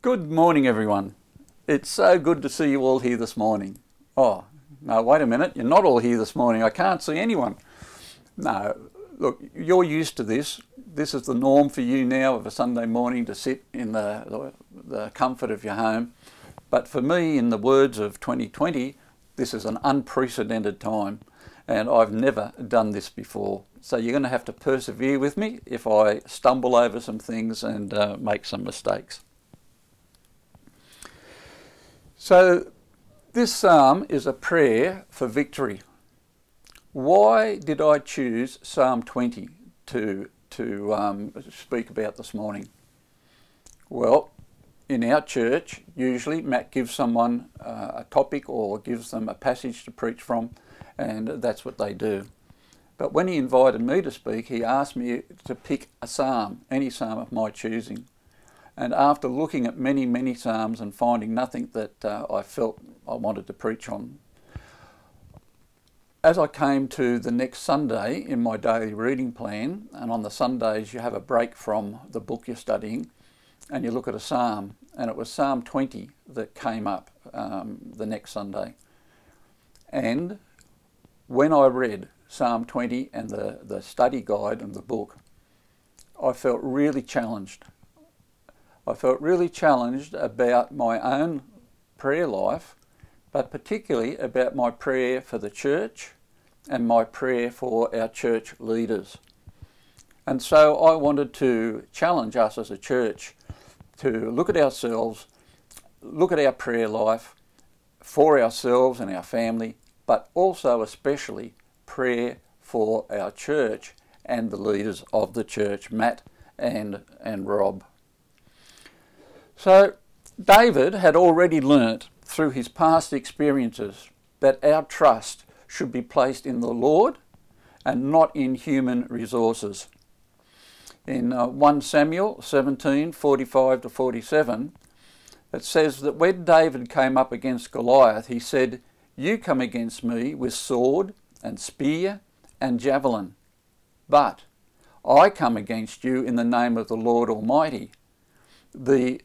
Good morning, everyone. It's so good to see you all here this morning. Oh, no, wait a minute. You're not all here this morning. I can't see anyone. No, look, you're used to this. This is the norm for you now of a Sunday morning to sit in the comfort of your home. But for me, in the words of 2020, this is an unprecedented time, and I've never done this before. So you're going to have to persevere with me if I stumble over some things and make some mistakes. So this psalm is a prayer for victory. Why did I choose Psalm 20 to speak about this morning? Well, in our church, usually Matt gives someone a topic or gives them a passage to preach from, and that's what they do. But when he invited me to speak, he asked me to pick a psalm, any psalm of my choosing. And after looking at many psalms and finding nothing that I felt I wanted to preach on, as I came to the next Sunday in my daily reading plan, and on the Sundays you have a break from the book you're studying, and you look at a psalm, and it was Psalm 20 that came up the next Sunday. And when I read Psalm 20 and the study guide and the book, I felt really challenged. I felt really challenged about my own prayer life, but particularly about my prayer for the church and my prayer for our church leaders. And so I wanted to challenge us as a church to look at ourselves, look at our prayer life for ourselves and our family, but also especially prayer for our church and the leaders of the church, Matt and Rob. So David had already learnt through his past experiences that our trust should be placed in the Lord and not in human resources. In 1 Samuel 17:45-47, it says that when David came up against Goliath, he said, "You come against me with sword and spear and javelin, but I come against you in the name of the Lord Almighty, the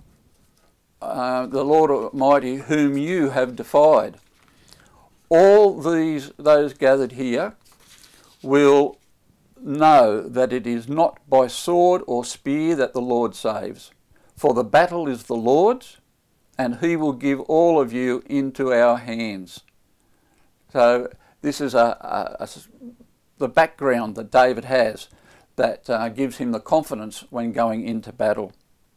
Lord Almighty whom you have defied. All those gathered here will know that it is not by sword or spear that the Lord saves, for the battle is the Lord's, and he will give all of you into our hands." So this is the background that David has that gives him the confidence when going into battle.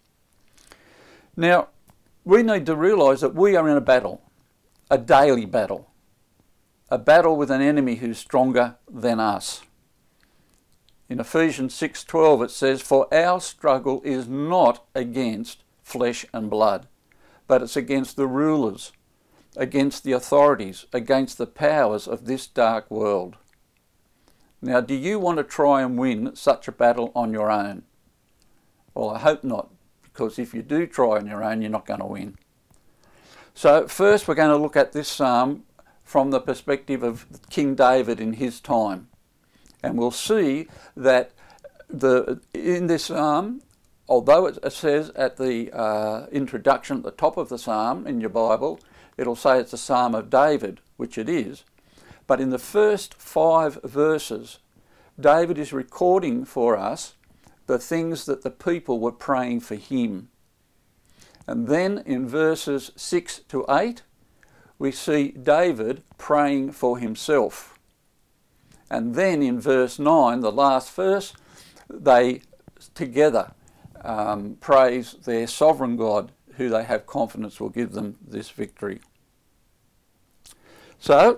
Now, we need to realise that we are in a battle, a daily battle, a battle with an enemy who's stronger than us. In Ephesians 6:12 it says, "For our struggle is not against flesh and blood, but it's against the rulers, against the authorities, against the powers of this dark world." Now, do you want to try and win such a battle on your own? Well, I hope not, because if you do try on your own, you're not going to win. So first we're going to look at this psalm from the perspective of King David in his time. And we'll see that in this psalm, although it says at the introduction at the top of the psalm in your Bible, it'll say it's a psalm of David, which it is. But in the first 5 verses, David is recording for us the things that the people were praying for him. And then in verses 6-8, we see David praying for himself. And then in verse 9, the last verse, they together praise their sovereign God, who they have confidence will give them this victory. So,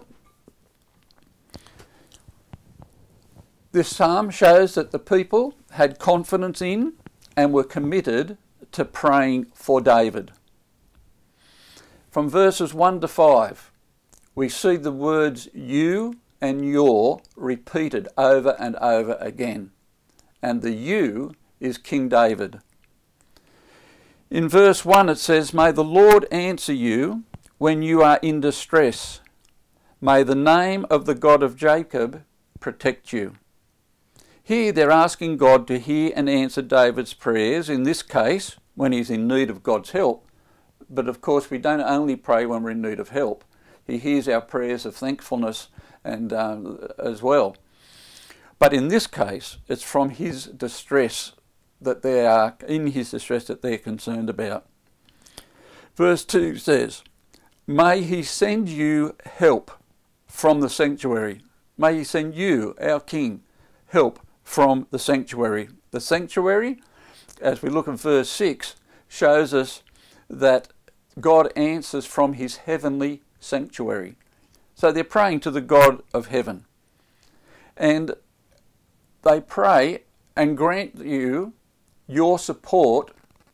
this psalm shows that the people had confidence in and were committed to praying for David. From verses 1-5, we see the words "you" and "your" repeated over and over again. And the "you" is King David. In verse 1 it says, "May the Lord answer you when you are in distress. May the name of the God of Jacob protect you." Here they're asking God to hear and answer David's prayers, in this case when he's in need of God's help. But of course, we don't only pray when we're in need of help. He hears our prayers of thankfulness and as well. But in this case, it's from his distress that they are, in his distress that they're concerned about. Verse 2 says, may he send you help from the sanctuary. May he send you, our King, help from the sanctuary. The sanctuary, as we look at verse 6, shows us that God answers from his heavenly sanctuary. So they're praying to the God of heaven. And they pray and grant you your support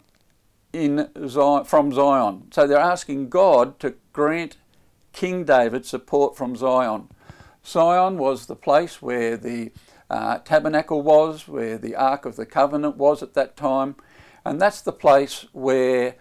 from Zion. So they're asking God to grant King David support from Zion. Zion was the place where the tabernacle was, where the Ark of the Covenant was at that time, and that's the place where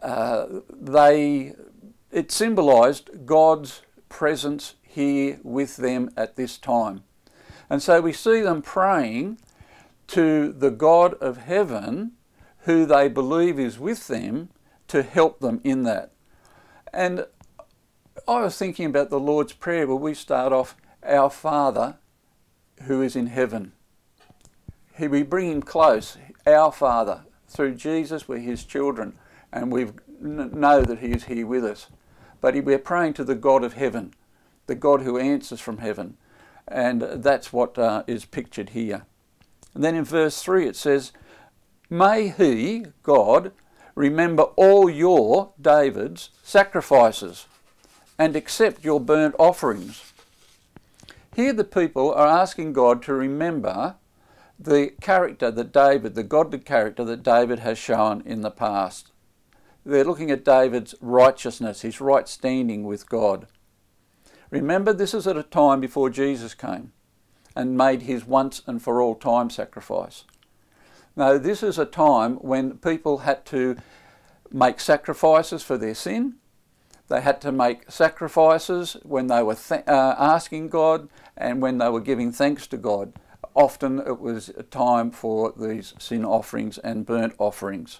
it symbolised God's presence here with them at this time. And so we see them praying to the God of heaven, who they believe is with them, to help them in that. And I was thinking about the Lord's Prayer, where we start off, our Father who is in heaven. We bring him close, our Father. Through Jesus, we're his children, and we know that he is here with us. But we're praying to the God of heaven, the God who answers from heaven. And that's what is pictured here. And then in verse 3 it says, may he, God, remember all your, David's, sacrifices and accept your burnt offerings. Here the people are asking God to remember the character that David, the godly character that David has shown in the past. They're looking at David's righteousness, his right standing with God. Remember, this is at a time before Jesus came and made his once and for all time sacrifice. Now, this is a time when people had to make sacrifices for their sin. They had to make sacrifices when they were asking God and when they were giving thanks to God. Often it was a time for these sin offerings and burnt offerings.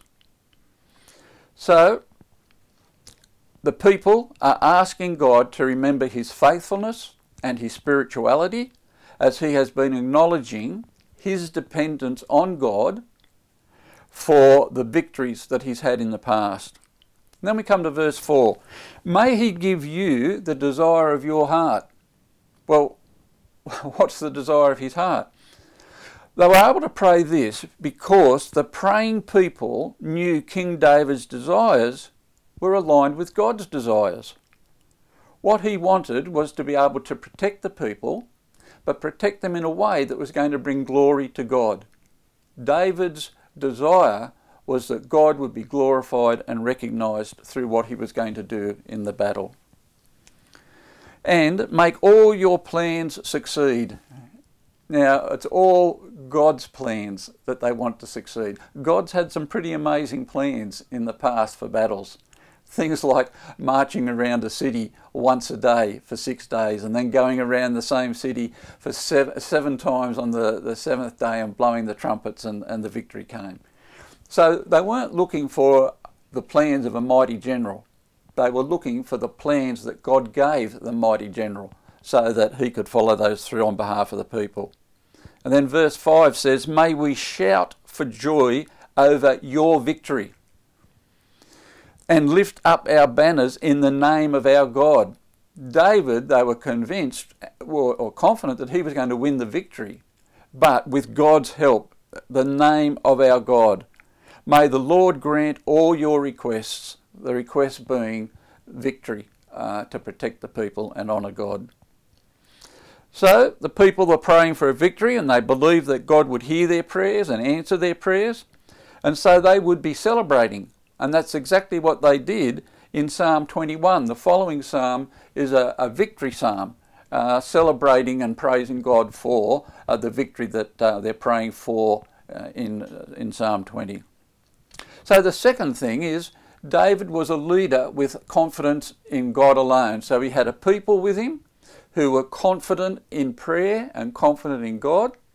So, the people are asking God to remember his faithfulness and his spirituality, as he has been acknowledging his dependence on God for the victories that he's had in the past. And then we come to verse 4. May he give you the desire of your heart. Well, what's the desire of his heart? They were able to pray this because the praying people knew King David's desires were aligned with God's desires. What he wanted was to be able to protect the people, but protect them in a way that was going to bring glory to God. David's desire was that God would be glorified and recognised through what he was going to do in the battle. And make all your plans succeed. Now, it's all God's plans that they want to succeed. God's had some pretty amazing plans in the past for battles. Things like marching around a city once a day for 6 days and then going around the same city for seven times on the seventh day and blowing the trumpets and the victory came. So they weren't looking for the plans of a mighty general. They were looking for the plans that God gave the mighty general so that he could follow those through on behalf of the people. And then verse 5 says, may we shout for joy over your victory and lift up our banners in the name of our God. David, they were convinced or confident that he was going to win the victory, but with God's help, the name of our God. May the Lord grant all your requests, the request being victory to protect the people and honour God. So the people were praying for a victory and they believed that God would hear their prayers and answer their prayers, and so they would be celebrating. And that's exactly what they did in Psalm 21. The following psalm is a victory psalm, celebrating and praising God for the victory that they're praying for in Psalm 20. So the second thing is David was a leader with confidence in God alone. So he had a people with him who were confident in prayer and confident in God.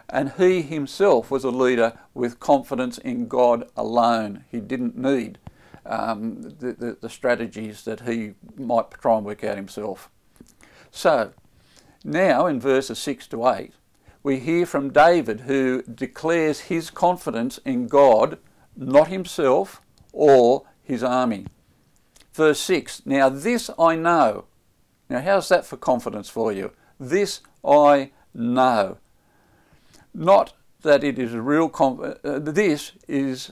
And he himself was a leader with confidence in God alone. He didn't need the strategies that he might try and work out himself. So, now in verses 6 to 8, we hear from David, who declares his confidence in God, not himself or his army. Verse 6, now this I know. Now how's that for confidence for you? This I know. Not that it is a real this is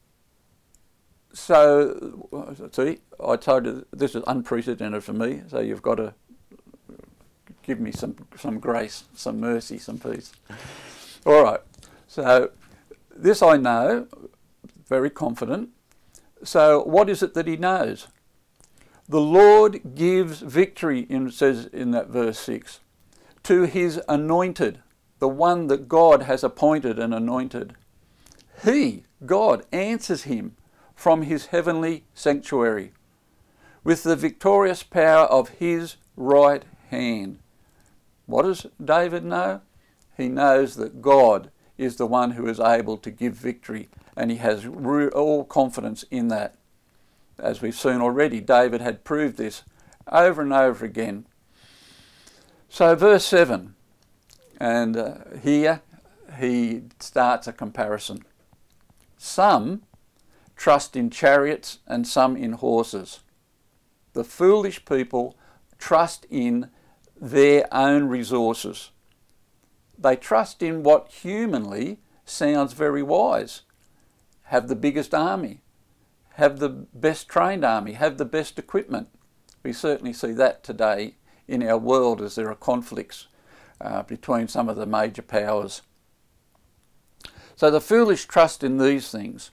so, see, I told you this is unprecedented for me, so you've got to give me some grace, some mercy, some peace. All right, so this I know, very confident. So what is it that he knows? The Lord gives victory, it says in that verse 6, to his anointed, the one that God has appointed and anointed. He, God, answers him from his heavenly sanctuary with the victorious power of his right hand. What does David know? He knows that God is the one who is able to give victory, and he has all confidence in that. As we've seen already, David had proved this over and over again. So verse 7, and here he starts a comparison. Some trust in chariots and some in horses. The foolish people trust in their own resources. They trust in what humanly sounds very wise. Have the biggest army, have the best trained army, have the best equipment. We certainly see that today in our world as there are conflicts between some of the major powers. So the foolish trust in these things.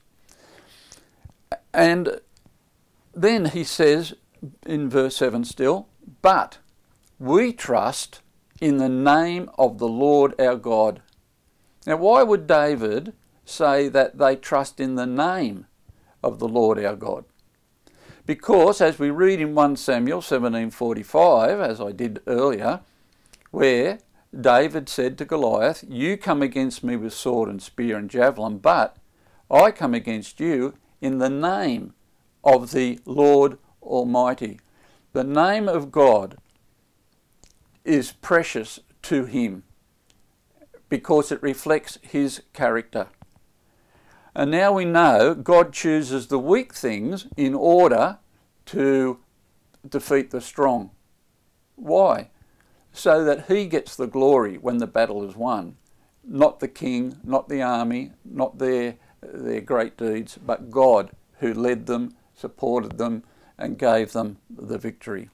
And then he says in verse 7 still, but we trust in the name of the Lord our God. Now why would David say that they trust in the name of the Lord our God? Because as we read in 1 Samuel 17:45, as I did earlier, where David said to Goliath, you come against me with sword and spear and javelin, but I come against you in the name of the Lord Almighty. The name of God is precious to him because it reflects his character. And now we know God chooses the weak things in order to defeat the strong. Why? So that he gets the glory when the battle is won. Not the king, not the army, not their great deeds, but God who led them, supported them, and gave them the victory.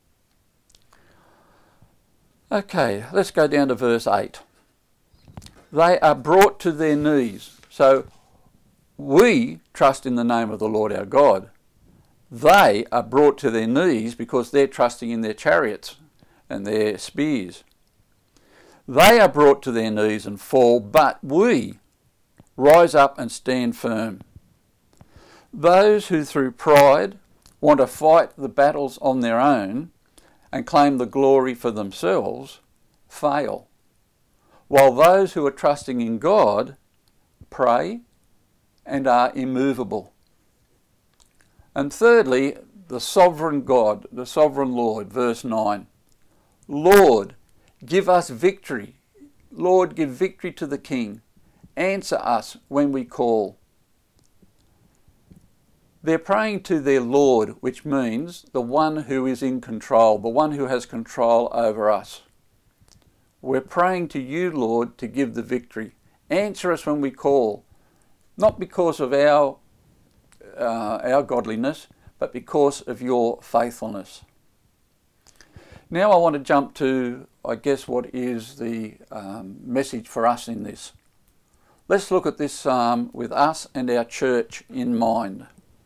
Okay, let's go down to verse 8. They are brought to their knees. So we trust in the name of the Lord our God. They are brought to their knees because they're trusting in their chariots and their spears. They are brought to their knees and fall, but we rise up and stand firm. Those who through pride want to fight the battles on their own and claim the glory for themselves fail, while those who are trusting in God pray and are immovable. And thirdly, the sovereign God, the sovereign Lord, verse 9. Lord, give us victory. Lord, give victory to the King. Answer us when we call. They're praying to their Lord, which means the one who is in control, the one who has control over us. We're praying to you, Lord, to give the victory. Answer us when we call, not because of our godliness, but because of your faithfulness. Now I want to jump to, I guess, what is the message for us in this. Let's look at this psalm with us and our church in mind.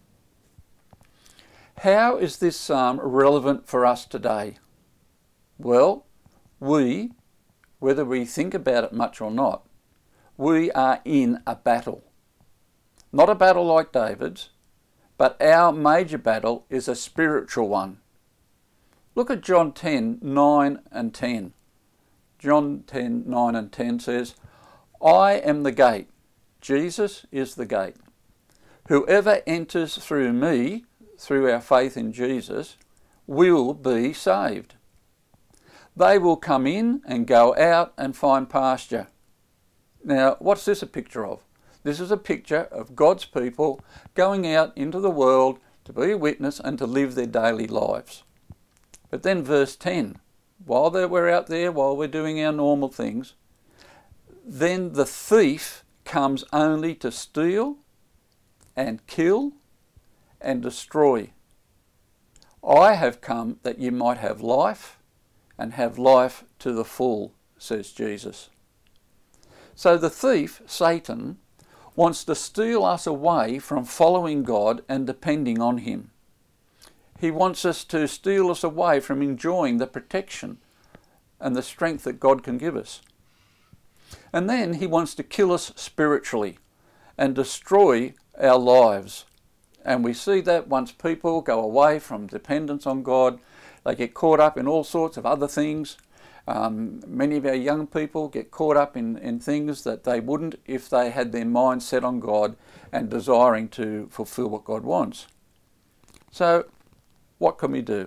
How is this psalm relevant for us today? Well, we, whether we think about it much or not, we are in a battle. Not a battle like David's, but our major battle is a spiritual one. Look at John 10, 9 and 10. John 10, 9 and 10 says, I am the gate. Jesus is the gate. Whoever enters through me, through our faith in Jesus, will be saved. They will come in and go out and find pasture. Now, what's this a picture of? This is a picture of God's people going out into the world to be a witness and to live their daily lives. But then verse 10, while we're out there, while we're doing our normal things, then the thief comes only to steal and kill and destroy. I have come that you might have life and have life to the full, says Jesus. So the thief, Satan, wants to steal us away from following God and depending on him. He wants us to steal us away from enjoying the protection and the strength that God can give us. And then he wants to kill us spiritually and destroy our lives. And we see that once people go away from dependence on God, they get caught up in all sorts of other things. Many of our young people get caught up in things that they wouldn't if they had their mind set on God and desiring to fulfill what God wants. So, what can we do?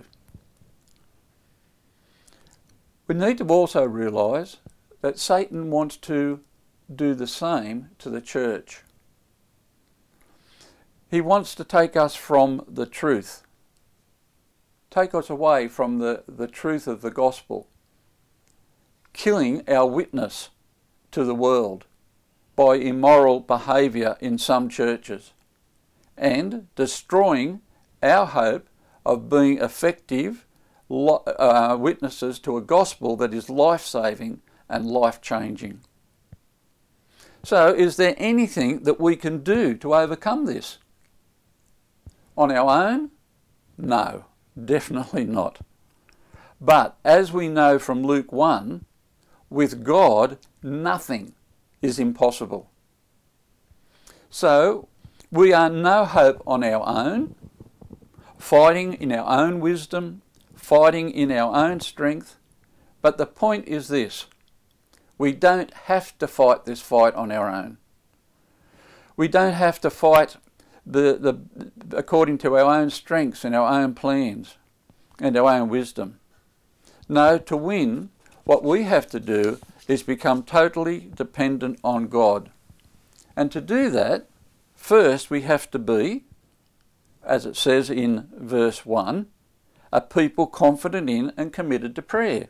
We need to also realise that Satan wants to do the same to the church. He wants to take us from the truth, take us away from the truth of the gospel, killing our witness to the world by immoral behaviour in some churches, and destroying our hope of being effective witnesses to a gospel that is life-saving and life-changing. So, is there anything that we can do to overcome this? On our own? No, definitely not. But as we know from Luke 1, with God, nothing is impossible. So, we are no hope on our own, fighting in our own wisdom, fighting in our own strength. But the point is this: we don't have to fight this fight on our own. We don't have to fight according to our own strengths and our own plans and our own wisdom. No, to win, what we have to do is become totally dependent on God. And to do that, first we have to be, as it says in verse 1, a people confident in and committed to prayer.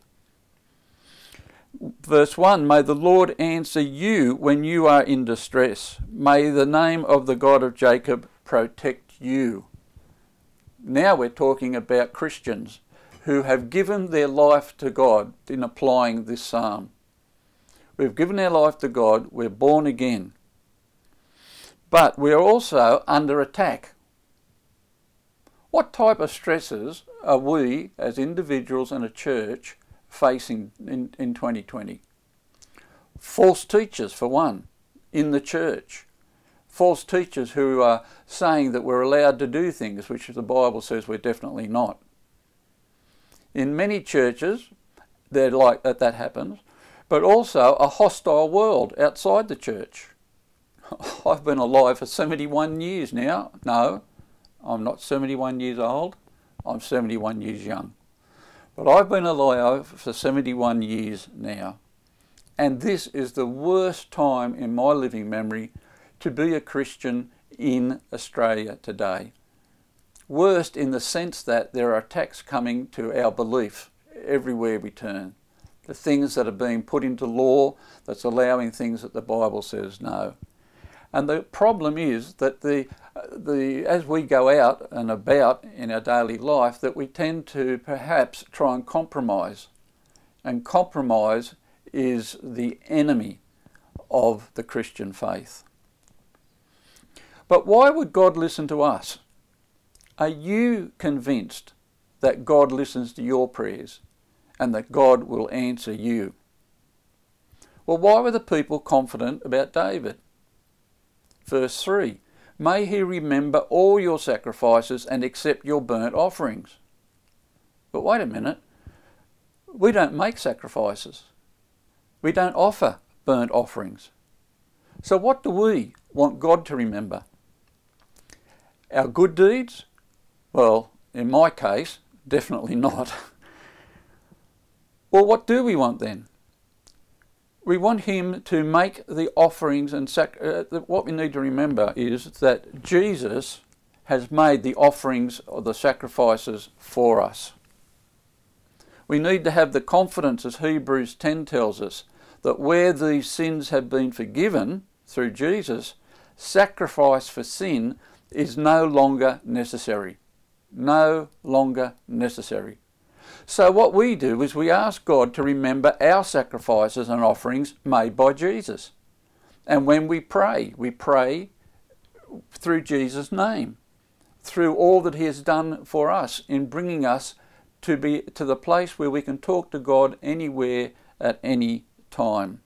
Verse 1, may the Lord answer you when you are in distress. May the name of the God of Jacob protect you. Now we're talking about Christians who have given their life to God in applying this psalm. We've given our life to God, we're born again. But we're also under attack. What type of stresses are we as individuals and a church facing in 2020? False teachers, for one, in the church. False teachers who are saying that we're allowed to do things which the Bible says we're definitely not. In many churches, they're like that happens, but also a hostile world outside the church. I've been alive for 71 years now. No, I'm not 71 years old. I'm 71 years young. But I've been alive for 71 years now. And this is the worst time in my living memory to be a Christian in Australia today. Worst in the sense that there are attacks coming to our belief everywhere we turn. The things that are being put into law that's allowing things that the Bible says no. And the problem is that as we go out and about in our daily life, that we tend to perhaps try and compromise. And compromise is the enemy of the Christian faith. But why would God listen to us? Are you convinced that God listens to your prayers and that God will answer you? Well, why were the people confident about David? Verse 3, may he remember all your sacrifices and accept your burnt offerings. But wait a minute, we don't make sacrifices. We don't offer burnt offerings. So what do we want God to remember? Our good deeds? Well, in my case, definitely not. Well, what do we want then? We want him to make the offerings and what we need to remember is that Jesus has made the offerings or the sacrifices for us. We need to have the confidence, as Hebrews 10 tells us, that where these sins have been forgiven through Jesus, sacrifice for sin is no longer necessary. No longer necessary. So what we do is we ask God to remember our sacrifices and offerings made by Jesus. And when we pray through Jesus' name, through all that he has done for us in bringing us to the place where we can talk to God anywhere at any time.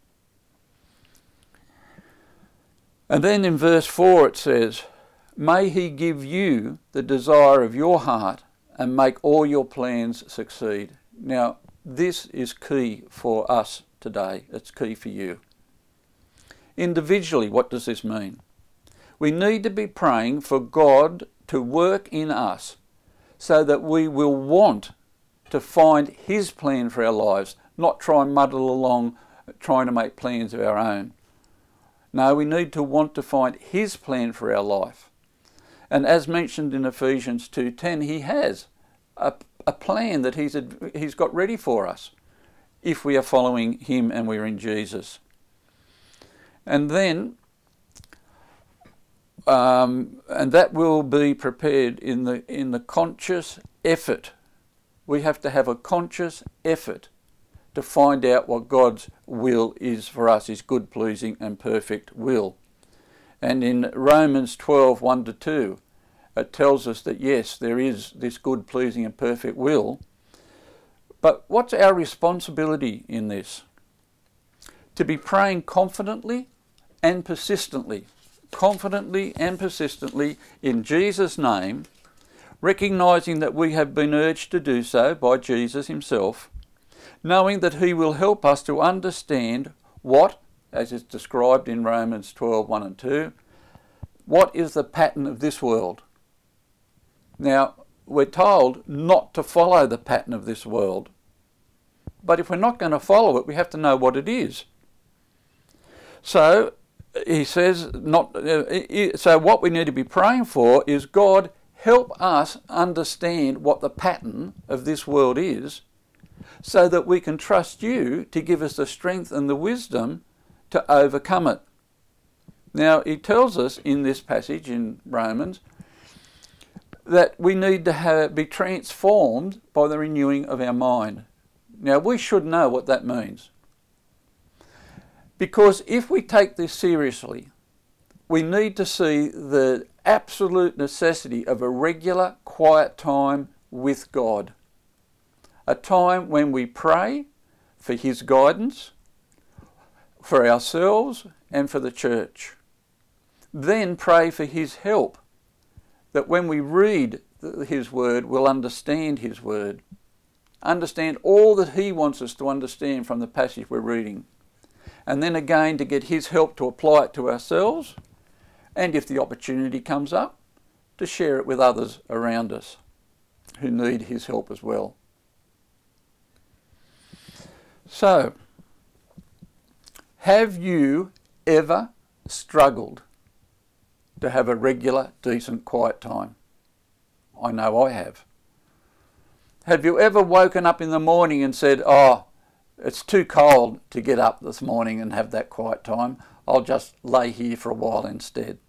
And then in verse 4 it says, "May he give you the desire of your heart and make all your plans succeed." Now, this is key for us today. It's key for you. Individually, what does this mean? We need to be praying for God to work in us so that we will want to find his plan for our lives, not try and muddle along trying to make plans of our own. No, we need to want to find his plan for our life. And as mentioned in Ephesians 2:10, he has a plan that he's got ready for us if we are following him and we're in Jesus. And then, and that will be prepared in the conscious effort. We have to have a conscious effort to find out what God's will is for us, his good, pleasing and perfect will. And in Romans 12:1-2, it tells us that yes, there is this good, pleasing and perfect will. But what's our responsibility in this? To be praying confidently and persistently in Jesus' name, recognising that we have been urged to do so by Jesus himself, knowing that he will help us to understand what, as is described in Romans 12:1-2, what is the pattern of this world. Now, we're told not to follow the pattern of this world, but if we're not going to follow it, we have to know what it is. So, he says, so what we need to be praying for is, God, help us understand what the pattern of this world is, so that we can trust you to give us the strength and the wisdom to overcome it. Now, he tells us in this passage in Romans that we need to be transformed by the renewing of our mind. Now, we should know what that means. Because if we take this seriously, we need to see the absolute necessity of a regular, quiet time with God. A time when we pray for his guidance, for ourselves and for the church. Then pray for his help, that when we read his word, we'll understand his word. Understand all that he wants us to understand from the passage we're reading. And then again to get his help to apply it to ourselves, and if the opportunity comes up, to share it with others around us who need his help as well. So, have you ever struggled to have a regular, decent, quiet time? I know I have. Have you ever woken up in the morning and said, "Oh, it's too cold to get up this morning and have that quiet time. I'll just lay here for a while instead"?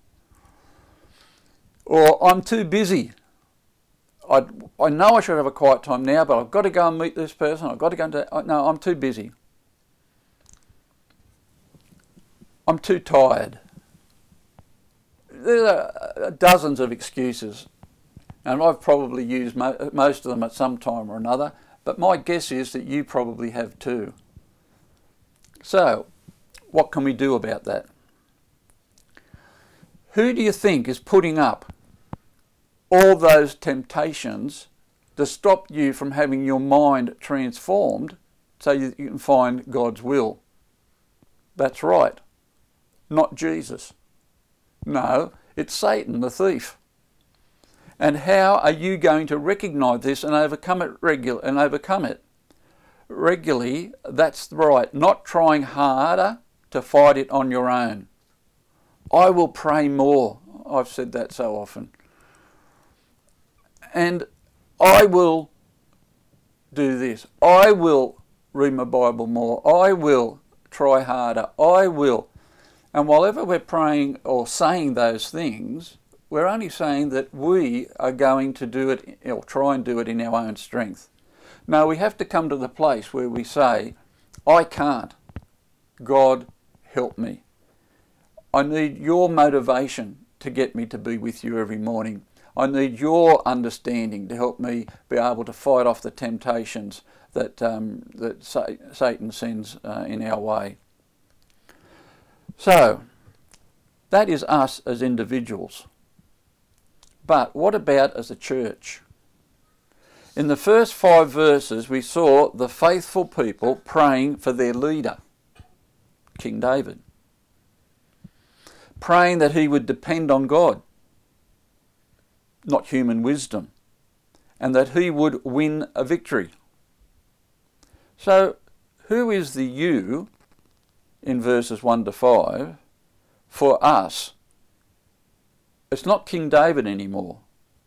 Or, "I'm too busy. I know I should have a quiet time now, but I've got to go and meet this person. I've got to go and no, I'm too busy. I'm too tired." There are dozens of excuses, and I've probably used most of them at some time or another, but my guess is that you probably have too. So, what can we do about that? Who do you think is putting up all those temptations to stop you from having your mind transformed so you can find God's will? That's right. not Jesus. No, it's Satan, the thief. And how are you going to recognise this and overcome it regularly? That's right, not trying harder to fight it on your own. I will pray more. I've said that so often. And I will do this. I will read my Bible more. I will try harder. I will. And whenever we're praying or saying those things, we're only saying that we are going to do it or try and do it in our own strength. No, we have to come to the place where we say, I can't. God, help me. I need your motivation to get me to be with you every morning. I need your understanding to help me be able to fight off the temptations that Satan sends in our way. So, that is us as individuals. But what about as a church? In the first 5 verses, we saw the faithful people praying for their leader, King David, praying that he would depend on God, not human wisdom, and that he would win a victory. So, who is the you in verses 1 to 5 for us? It's not King David anymore.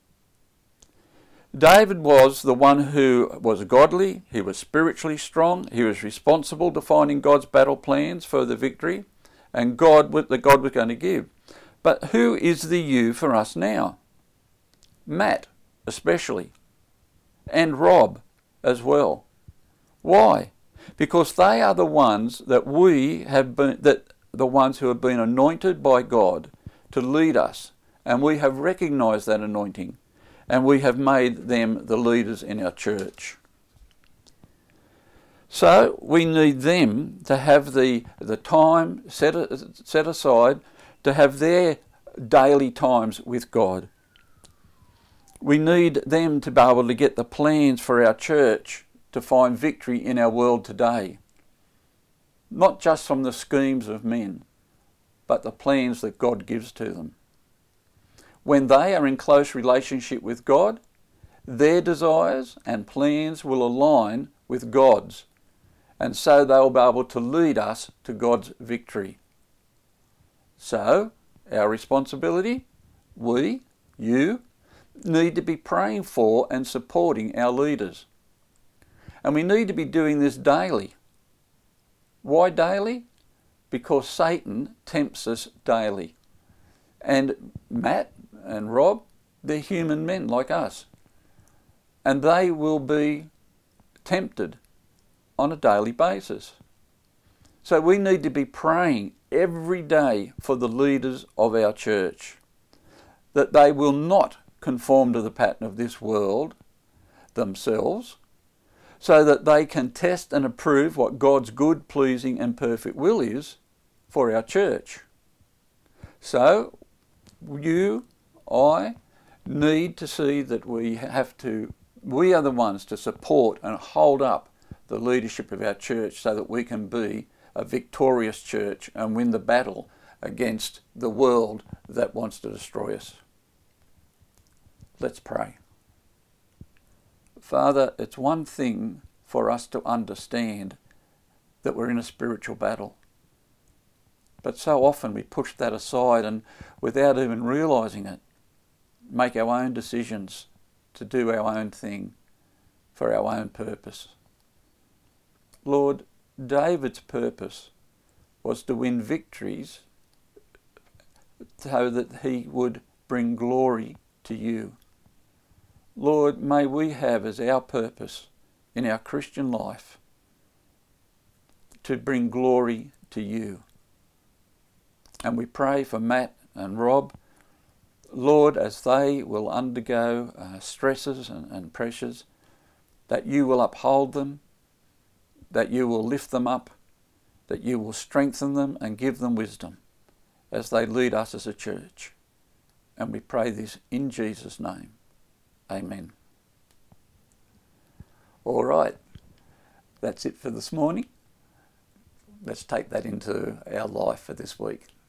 David was the one who was godly, he was spiritually strong, he was responsible to finding God's battle plans for the victory, and that God was going to give. But who is the you for us now? Matt, especially, and Rob as well. Why? Because they are the ones that the ones who have been anointed by God to lead us, and we have recognised that anointing, and we have made them the leaders in our church. So we need them to have the time set aside to have their daily times with God. We need them to be able to get the plans for our church to find victory in our world today. Not just from the schemes of men, but the plans that God gives to them. When they are in close relationship with God, their desires and plans will align with God's, and so they'll be able to lead us to God's victory. So, our responsibility, you, need to be praying for and supporting our leaders. And we need to be doing this daily. Why daily? Because Satan tempts us daily. And Matt and Rob, they're human men like us. And they will be tempted on a daily basis. So we need to be praying every day for the leaders of our church, that they will not conform to the pattern of this world themselves, so that they can test and approve what God's good, pleasing and perfect will is for our church. So, I need to see that we are the ones to support and hold up the leadership of our church so that we can be a victorious church and win the battle against the world that wants to destroy us. Let's pray. Father, it's one thing for us to understand that we're in a spiritual battle. But so often we push that aside and, without even realising it, make our own decisions to do our own thing for our own purpose. Lord, David's purpose was to win victories so that he would bring glory to you. Lord, may we have as our purpose in our Christian life to bring glory to you. And we pray for Matt and Rob, Lord, as they will undergo stresses and pressures, that you will uphold them, that you will lift them up, that you will strengthen them and give them wisdom as they lead us as a church. And we pray this in Jesus' name. Amen. All right, that's it for this morning. Let's take that into our life for this week.